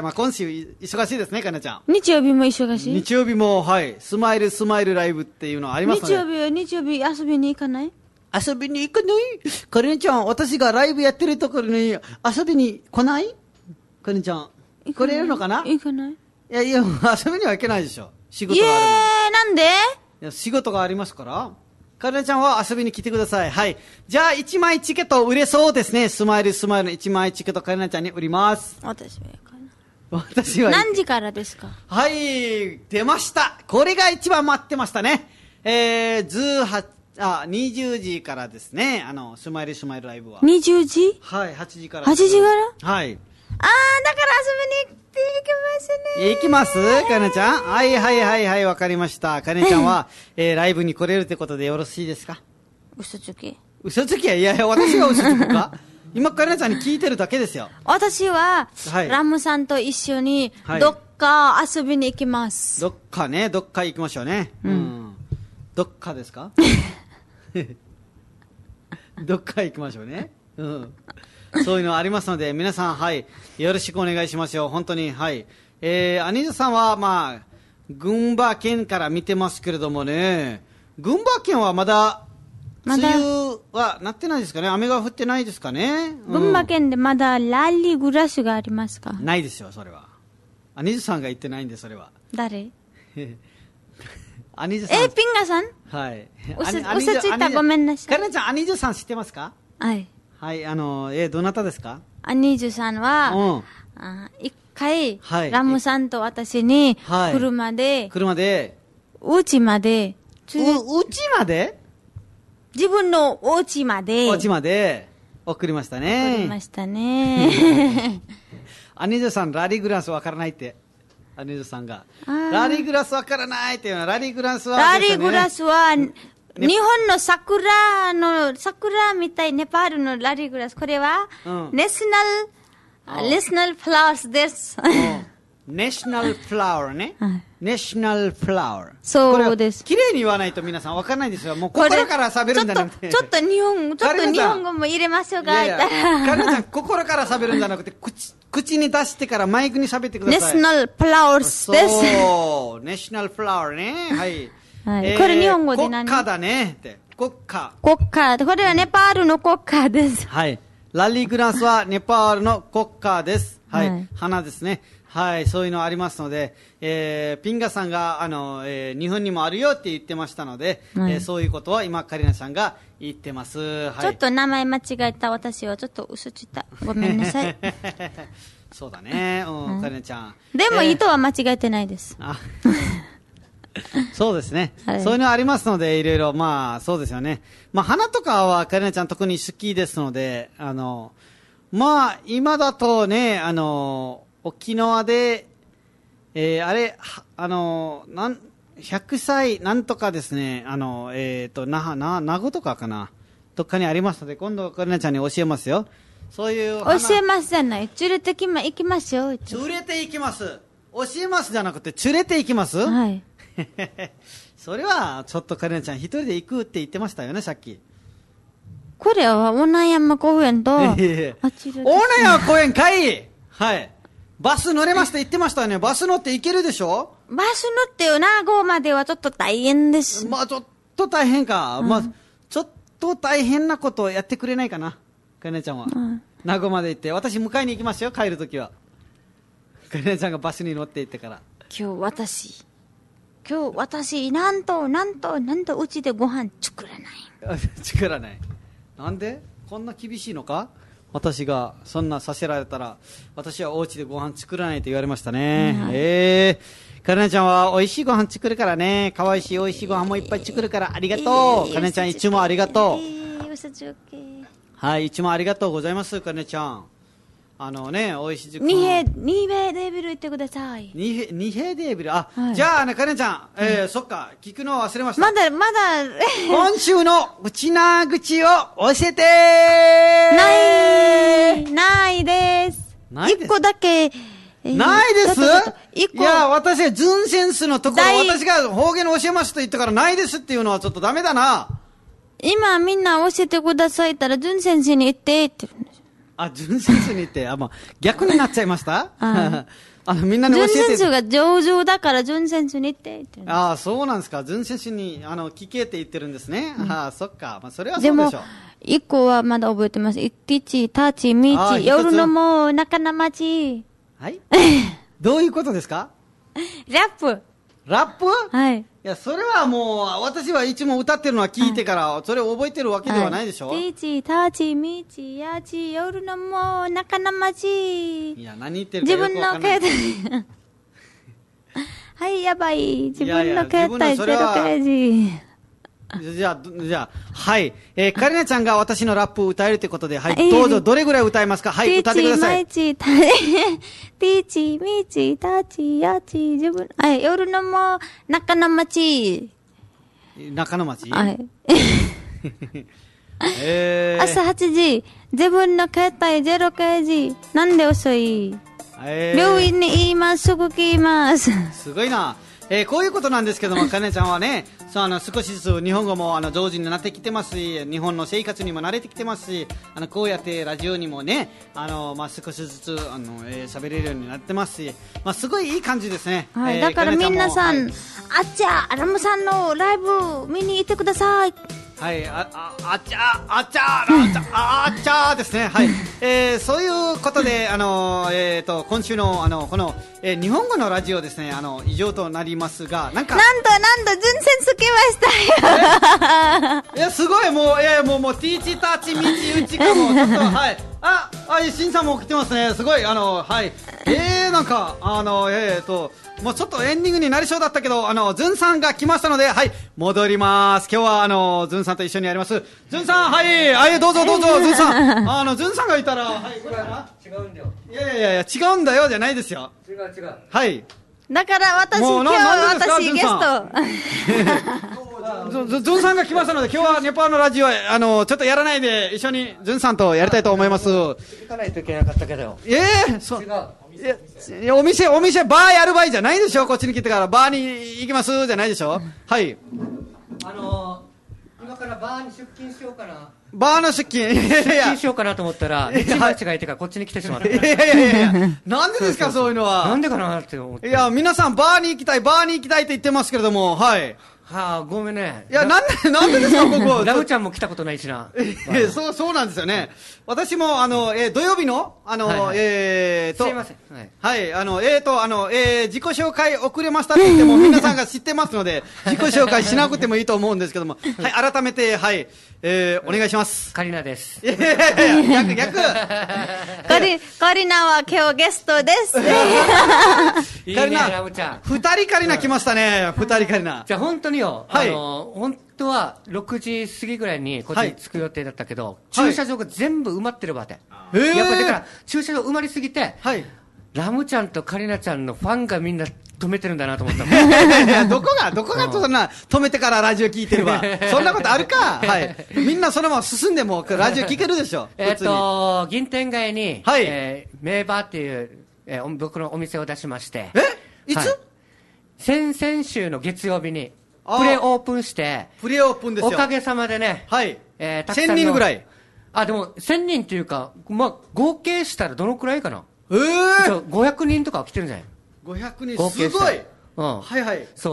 まあ、今週忙しいですね、かなちゃん。 日曜日も忙しい。 日曜日も、はい。スマイルライブっていうのありますので。 日曜日遊びに行かない？ 遊びに行かない？かなちゃん、私がライブやってるところに遊びに来ない？かなちゃん。来れるのかな？ 行かない。 いや、遊びには行けないでしょ。仕事があるの。 なんで？ いや、仕事がありますから。かなちゃんは遊びに来てください。はい。じゃあ、1枚チケット売れそうですね。スマイルの1枚チケットかなちゃんに売ります。 私は行かない。 私は。 何時からですか？ はい、出ました。これが一番待ってましたね。20時からですね。スマイルライブは。 20時？ はい、8時から。 8時からはい。 だから遊びに行って行きますね。 行きますかなちゃん？はい、わかりました。かなちゃんは、ライブに来れるってことでよろしいですか？ 嘘つき。 嘘つきや、いや、私が嘘つくか今、かなちゃんに聞いてるだけですよ。 私は、はい、ラムさんと一緒に、どっか遊びに行きます。 どっか行きましょうね。うん。どっかですかどっか行きましょうね。うん。そういうのありますので、皆さん、はい、よろしくお願いしますよ。本当に、はい。アニーズさんは、まあ、群馬県から見てますけれどもね、群馬県はまだ、梅雨はなってないですかね。雨が降ってないですかね。 群馬県でまだラリーグラスがありますか？ ないですよ、それは。アニーズさんが言ってないんで、それは。 誰？ アニーズさん。 ピンガさん？ はい。 嘘ついた、ごめんなさい。 カレンちゃん、アニーズさん知ってますか？ はい。 はい、どなたですか？ アニーズさんは、一回、はい、ラムさんと私に、車で、うちまで、自分のお家まで、 送りましたね。アニーズさん、ラリーグラスわからないって。アニーズさんが。ラリーグラスわからないっていうのは、ラリーグラスは、 日本の桜みたい、ネパールのラリーグラス。これは、ネショナルフラワーです。 ネショナルフラワーね。ネショナルフラワー。 そうです。 綺麗に言わないと皆さんわかんないですよ。もう心から喋るんじゃなくて。 ちょっと日本語も入れましょうか。 カレンちゃん、心から喋るんじゃなくて、口に出してからマイクに喋ってください。 ネショナルフラワーです。 そう、ネショナルフラワーね。はい。 これ日本語で何？ 国家だねって。国家。 これはネパールの国家です。 はい。ラリーグラスはネパールの国家です。はい。花ですね。 はい、そういうのありますので、ピンガさんが、日本にもあるよって言ってましたので、そういうことは今、カリナさんが言ってます。はい、 ちょっと名前間違えた私はちょっと嘘ついた。ごめんなさい。 そうだね、カリナちゃん。 でも、意図は間違えてないです。 そうですね、 はい。 そういうのありますので、いろいろ、まあ、そうですよね。まあ、花とかはカリナちゃん特に好きですので、まあ、今だとね、沖縄で、100歳なんとかですね、名護とかかな、どっかにありますので、今度、カリナちゃんに教えますよ。そういう教えますじゃない。連れて行きますよ。連れて行きます。教えますじゃなくて、連れて行きます。 はい。 それは、ちょっとカリナちゃん、一人で行くって言ってましたよね、さっき。 これは、大名山公園と、 大名山公園かい。はい。バス乗れますって言ってましたよね。バス乗って行けるでしょ。 バス乗って名護まではちょっと大変です。 まあちょっと大変か。まあちょっと大変なことをやってくれないかな。かりなちゃんは。名護まで行って、私迎えに行きますよ、帰るときは。かりなちゃんがバスに乗って行ってから。 今日私、なんと、うちでご飯作らない。 作らない。なんでこんな厳しいのか。私がそんなさせられたら、私はお家でご飯作らないと言われましたね。かりなちゃんは美味しいご飯作るからね。かわいいし美味しいご飯もいっぱい作るからありがとう。かりなちゃんいつもありがとう。はい、いつもありがとうございます、かりなちゃん。ね、美味しい。 二平デービル言ってください。 二平デービル。はい、じゃあね、かりなちゃん、そっか、聞くの忘れました。 まだ、 今週のうちなぐちを教えてないです。一個だけ。 ないです。いや、私はズンセンスのところ、私が方言を教えますと言ったからないですっていうのはちょっとダメだな。 今みんな教えてくださいったら、ズンセンスに行ってって言うんです。 ズンセンスに行って、逆になっちゃいましたみんなに教えて。 ズンセンスが上々だから、ズンセンスに行ってって言うんです。 そうなんですか。ズンセンスに、聞けって言ってるんですね。そっか。それはそうでしょう。でも、 一個はまだ覚えてます。イッティチ、タチ、ミーチ、夜のもう、中なまち。 はい。どういうことですか？ ラップ。 ラップ？ はい。 いや、それはもう、私はいつも歌ってるのは聞いてから、それを覚えてるわけではないでしょ？ ティチ、タチ、ミチ、ヤチ、夜のもう、中なまち。 いや、何言ってるかよくわかんない。 自分の携帯。はい、やばい。自分の携帯ゼロページ。 じゃあ、はい。カリナちゃんが私のラップを歌えるということで、はい、どうぞ、どれぐらい歌えますか？はい、歌ってください。 ティチ、ミチ、タチ、ヤチ、自分、はい、夜のもう、中の町。 中の町？ はい。朝8時、自分の携帯ゼロページ。なんで遅い？病院に今すぐ来ます。 すごいな。こういうことなんですけども、かねちゃんはね、少しずつ日本語も上手になってきてますし、日本の生活にも慣れてきてますし、こうやってラジオにもね、少しずつ喋れるようになってますし、すごいいい感じですね。 はい、だから皆さん、アラムさんのライブ見に行ってください。 はい、あっちゃーですね。はい。そういうことで、今週の、この、日本語のラジオですね、以上となりますが、なんと、 純然つきましたよ。 いや、すごい、もう、ティーチ、ターチ、ミチ、ウチかも、ちょっと、はい。シンさんも来てますね。すごい、はい。なんか、もうちょっとエンディングになりそうだったけど、ズンさんが来ましたので、はい、戻ります。今日は、ズンさんと一緒にやります。ズンさん、はい、どうぞ、ズンさん。ズンさんがいたら、はい、これかな？違うんだよ。いや、違うんだよ、じゃないですよ。違う。はい。 だから今日私ゲスト。ズンさんが来ましたので、今日はネパールのラジオ、ちょっとやらないで、一緒にズンさんとやりたいと思います。行かないといけなかったけど。 そう。お店、バーやる場合じゃないでしょ。こっちに来てからバーに行きますじゃないでしょ。はい。 今からバーに出勤しようかな。 バーの出勤しようかなと思ったら、道間違えてからこっちに来てしまった。 いや。なんでですか、そういうのは。 なんでかなって思って。 いや、皆さんバーに行きたいって言ってますけれども、はい。 はあ、ごめんね。 いや、なんでですか、ここ。 ラムちゃんも来たことないしな。 そうなんですよね。私も、土曜日の、 すいません。 はい、自己紹介遅れましたって言っても、皆さんが知ってますので、自己紹介しなくてもいいと思うんですけども、はい、改めて、はい、お願いします。 カリナです。 いやいや逆。 カリナは今日ゲストです。 いいね、ラムちゃん。 二人カリナ来ましたね、二人カリナ。 じゃあ本当によ、 はい、 本当は6時過ぎぐらいにこっちに着く予定だったけど、駐車場が全部埋まってるわけ。やっぱりだから、駐車場埋まりすぎて、ラムちゃんとカリナちゃんのファンがみんな止めてるんだなと思ったもん。 いや、どこがそんな止めてからラジオ聞いてるわ。そんなことあるか。はい。みんなそのまま進んでもラジオ聞けるでしょ。 銀天街に、名バーっていう、僕のお店を出しまして。 いつ？ 先週の月曜日にプレオープンして。 プレオープンですよ。 おかげさまでね。 はい。 たくさんの 1000人ぐらい。 でも1000人っていうか、まあ、合計したらどのくらいかな。500人とか来てるんじゃない ？500人、すごい。はいはい。 そう。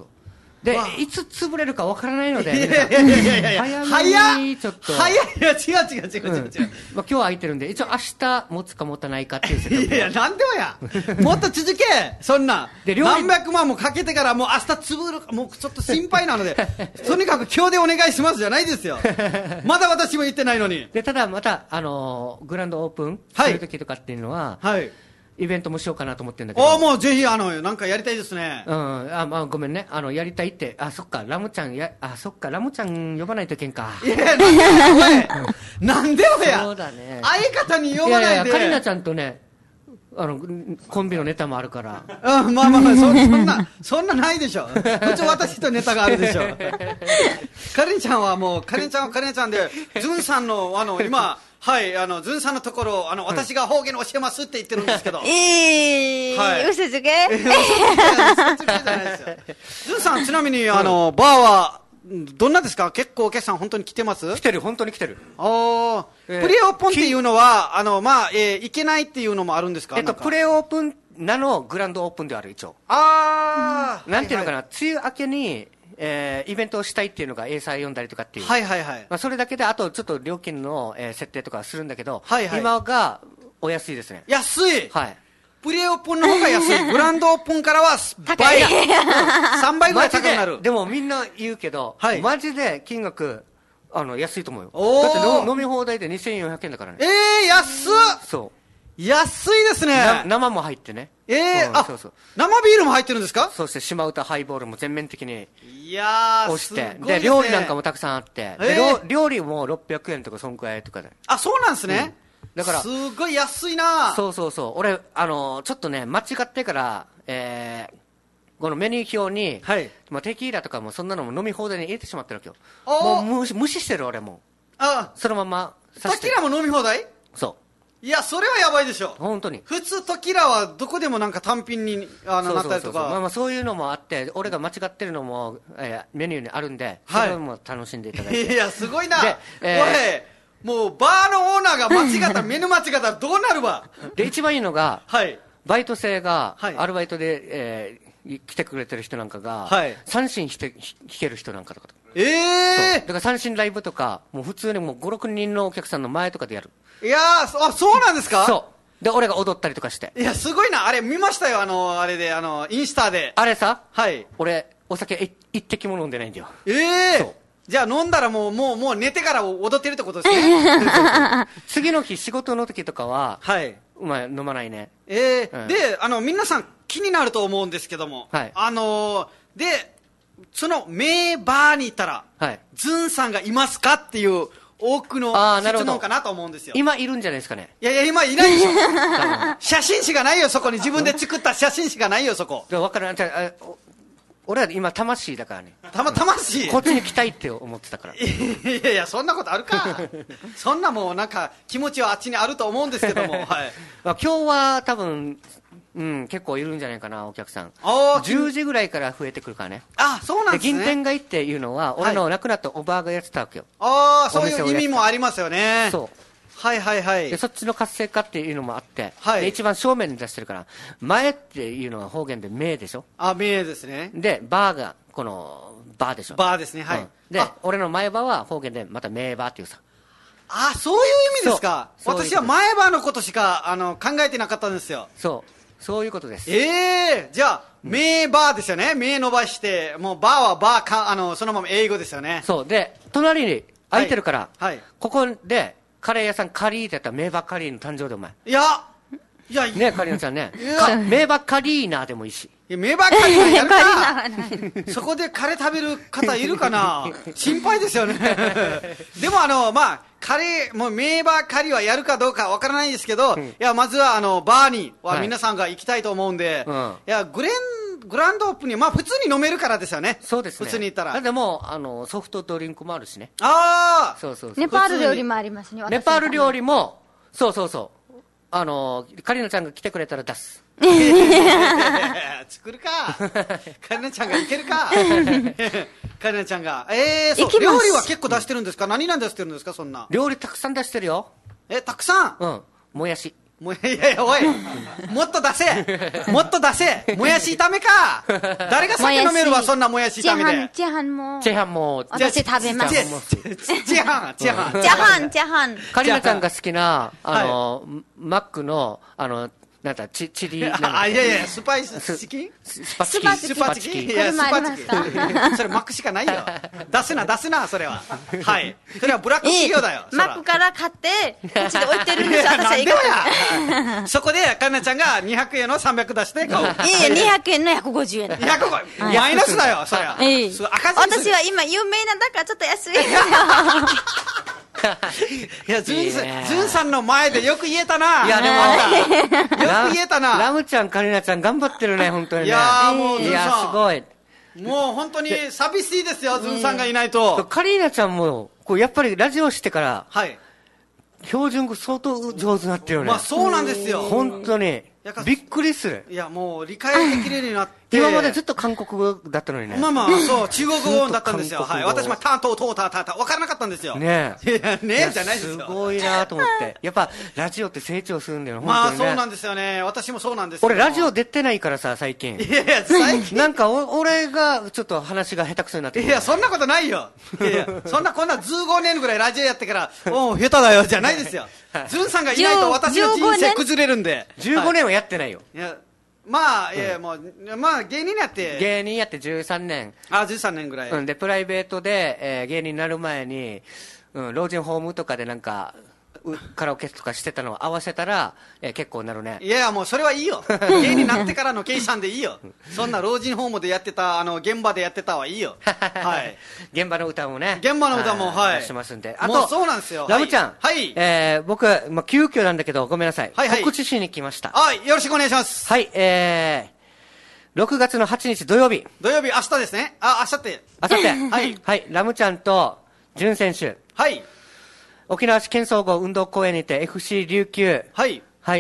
で、いつ潰れるかわからないので、 いや、 早めにちょっと。 早い。いや、違う。 まあ今日は空いてるんで、一応明日持つか持たないかっていう設定。 いや、なんでもや。もっと続け。そんな。何百万もかけてからもう明日潰るか、もうちょっと心配なので、とにかく今日でお願いしますじゃないですよ。まだ私も言ってないのに。 で、ただまた、グランドオープンするときとかっていうのは、イベントもしようかなと思ってるんだけど。 もうぜひ、なんかやりたいですね。 ごめんね。やりたいって、そっか、ラムちゃん呼ばないといけんか。 いや、なんでよや。 そうだね。 相方に呼ばないで。 カリナちゃんとね、コンビのネタもあるから。 まあ、そんなないでしょ。普通私とネタがあるでしょ。カリナちゃんはもう、カリナちゃんで、ズンさんの、今、はい、ズンさんのところ、私が方言教えますって言ってるんですけど。 嘘つけ嘘つけじゃないですよ。ズンさん、ちなみに、バーは、どんなですか？結構お客さん本当に来てます？ 来てる、本当に来てる。 プレオープンっていうのは、行けないっていうのもあるんですか？ プレオープンなのグランドオープンである、一応。なんていうのかな、梅雨明けに、イベントをしたいっていうのが A サイ読んだりとかっていう。それだけで、あとちょっと料金の、設定とかするんだけど、今がお安いですね。 安い？ はい。 プレオープンの方が安い。グランドオープンからは倍だ。3倍ぐらい高くなる。 でもみんな言うけど、マジで金額、安いと思うよ。だって飲み放題で2400円だからね。 安っ！ そう。 安いですね。 生も入ってね。 そう。生ビールも入ってるんですか？ そして島唄ハイボールも全面的に押して。で、料理なんかもたくさんあって。料理も600円とかそんくらいとかで。 そうなんですね。 だから。 すごい安いな。 そう。俺、ちょっとね、間違ってから、このメニュー表に、テキーラとかもそんなのも飲み放題に入れてしまってるわけよ。もう無視してる俺も。そのまま。 テキーラも飲み放題？ そう。 いや、それはやばいでしょ。 本当に。 普通テキーラはどこでもなんか単品になったりとか。 そういうのもあって、俺が間違ってるのも、メニューにあるんで、それも楽しんでいただいて。 いや、すごいな。もうバーのオーナーが間違った、メニュー間違ったらどうなるわ。 で、一番いいのが、バイト生が、アルバイトで、来てくれてる人なんかが、三振弾ける人なんかとか。だから三振ライブとか、もう普通にもう5、6人のお客さんの前とかでやる。 いやー、そうなんですか？ そう。で、俺が踊ったりとかして。 いや、すごいな。あれ見ましたよ、あれで、インスタで。 あれさ、俺、お酒一滴も飲んでないんだよ。 そう。じゃあ飲んだらもう寝てから踊ってるってことですね。 次の日仕事の時とかは、飲まないね。 で、皆さん気になると思うんですけども、で、その名バーに行ったら、ズンさんがいますかっていう多くの質問かなと思うんですよ。 今いるんじゃないですかね。 いや、今いないでしょ。写真誌がないよ、そこに。自分で作った写真誌がないよ、そこ。 わからない。俺は今魂だからね。 魂こっちに来たいって思ってたから。 いや、そんなことあるか。そんなもうなんか気持ちはあっちにあると思うんですけども。 今日は多分、結構いるんじゃないかな、お客さん。10時ぐらいから増えてくるからね。 そうなんですね。 銀天街っていうのは、俺の亡くなったおばあがやってたわけよ。 そういう意味もありますよね。 そう。 で、 そっちの活性化っていうのもあって、で、一番正面に出してるから、前っていうのは方言で名でしょ？ 名ですね。 で、バーが、 この、バーでしょ。 バーですね、はい。 で、俺の前バーは方言でまた名バーっていうさ。 あ、そういう意味ですか。私は前バーのことしか、考えてなかったんですよ。 そういうことです。 じゃあ、名バーですよね。名伸ばして、もうバーはバーか、そのまま英語ですよね。 そう。で、隣に空いてるから、 はい。 ここで、カレー屋さんカリーってやったら名バカリーの誕生でお前。 いや、 ね、カリーナちゃんね。名バカリーナでもいいし。 名バカリーナやるかそこでカレー食べる方いるかな心配ですよね。でもカレー、もう名バカリーはやるかどうかわからないですけど、いや、まずはバーには皆さんが行きたいと思うんで、いや、グランドオープンに、普通に飲めるからですよね。 そうですね。 普通に行ったら。 でも、ソフトドリンクもあるしね。 ああそう。ネパール料理もありますね。 ネパール料理も、そう。カリナちゃんが来てくれたら出す。 作るか。カリナちゃんがいけるか。カリナちゃんが。料理は結構出してるんですか？何出してるんですか、そんな。 料理たくさん出してるよ。 たくさん？ うん。もやし。 いや、おい。もっと出せ。もやし炒めか。誰が酒飲めるわ、そんなもやし炒めで。 チェハンも。 私食べます。 チェハン。 カリナちゃんが好きな、マックの、なんだ、チリ、 いや、スパイスチキンスパチキン。 いや、スパチキン。それマックしかないよ。出すな、それは。はい。それはブラック企業だよ。 マックから買って、こっちで置いてるんですよ、私は。 なんでや。そこで、カリナちゃんが200円の300出して買う。 200円の150円。 マイナスだよ、それは。 私は今有名なんだからちょっと安いですよ。 いや、ズンさんの前でよく言えたな。 いや、でも、 よく言えたな。 ラムちゃん、カリナちゃん頑張ってるね、本当にね。 いやもう、ズンさん。 いや、すごい。 もう本当に寂しいですよ、ズンさんがいないと。 カリナちゃんも、やっぱりラジオしてから、 はい。 標準語相当上手になってるよね。 そうなんですよ。 本当に。びっくりする。 いや、もう理解できるようになって。 今までずっと韓国語だったのにね。 そう、中国語だったんですよ。はい。私もタントーターターター、わからなかったんですよ。 ねえ。いや、ねえじゃないですよ。 すごいなと思って。やっぱ、ラジオって成長するんだよ、 本当にね。そうなんですよね。私もそうなんですよ。 俺、ラジオ出てないからさ、最近。 いや、最近。 なんか、俺が、ちょっと話が下手くそになって。 いや、そんなことないよ。いや、こんな15年ぐらいラジオやってから、下手だよ、じゃないですよ。ズンさんがいないと私の人生崩れるんで。 15年はやってないよ。 いや、もう、芸人やって。 芸人やって13年。 13年ぐらい。 で、プライベートで、芸人になる前に、老人ホームとかでなんか、カラオケとかしてたのを合わせたら、結構なるね。 いや、もうそれはいいよ。芸人になってからの計算でいいよ。そんな老人ホームでやってた、現場でやってたはいいよ。はい。 現場の歌もね。 現場の歌も、はい。 してますんで。 あと、そうなんですよ。 ラムちゃん。 はい。 僕、急遽なんだけど、ごめんなさい。告知しに来ました。 はい、よろしくお願いします。 はい、6月の8日土曜日。 土曜日、明日ですね。明後日。 はい。はい、ラムちゃんと、ジュン選手。 はい。 沖縄市県総合運動公園にて FC 琉球。 はい。 はい、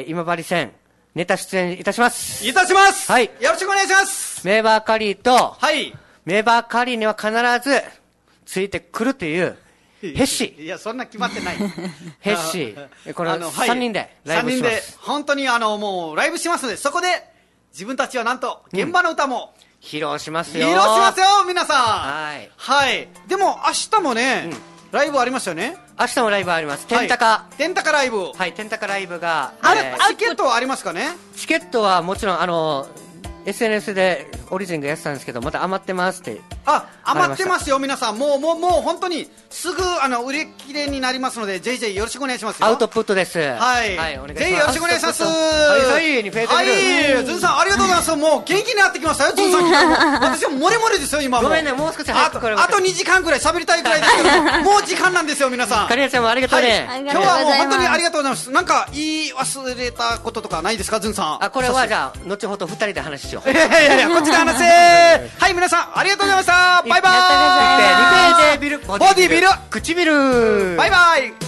今治戦、ネタ出演いたします。 はい。よろしくお願いします。 メーバーカリーと、 はい。 メーバーカリーには必ず、ついてくるという、ヘッシー。 いや、そんな決まってない。 ヘッシー。この3人でライブします。3人で、 本当にもう、ライブしますので、そこで、自分たちはなんと、現場の歌も、 披露しますよ。 皆さん。はい。はい。でも、明日もね、ライブありますよね。 明日もライブあります。テンタカライブ。 はい、テンタカライブが。 チケットはありますかね？ チケットはもちろん、SNS でオリジンがやってたんですけど、まだ余ってますって。 余ってますよ、皆さん。もう本当に、すぐ、売り切れになりますので、ぜひよろしくお願いしますよ。 アウトプットです。 はい。 はい、お願いします。 ぜひよろしくお願いします。 はい、 ズンさん、ありがとうございます。もう、元気になってきましたよ、ズンさん。私は漏れ漏れですよ、今も。 ごめんね、もう少し早く来れば。 あと2時間くらい喋りたいくらいですけど、もう時間なんですよ、皆さん。 カリナちゃんもありがとうね。 今日はもう本当にありがとうございます。なんか、言い忘れたこととかないですか、ズンさん。 これはじゃあ、後ほど2人で話しよう。 いや、こっちで話せー。はい、皆さん、ありがとうございました。バイバーイ。 リペーでビル、 ボディビル、 唇。 バイバイ。